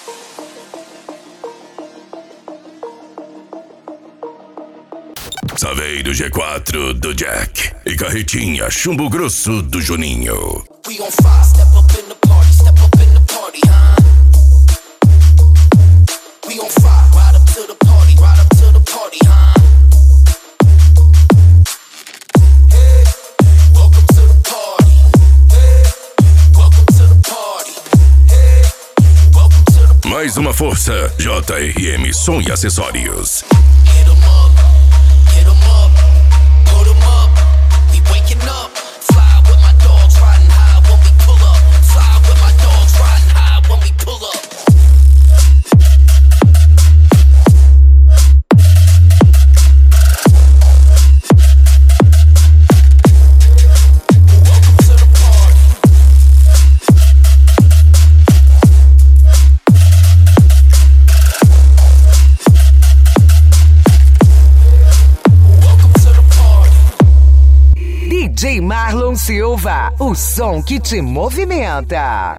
Saveiro G4 do Jack e Carretinha Chumbo Grosso do Juninho. We on fire, step up in the party, step up in the party, huh? We on fire, ride up to the party, ride up to the party, huh? Hey, welcome to the party. Hey, welcome to the party. Hey, welcome to the party. Mais uma força, JRM Som e Acessórios. Hit 'em up, put 'em up. We waking up, fly with my dogs riding high when we pull up. Fly with my dogs riding high when we pull up. DJ Marlon Silva, o som que te movimenta.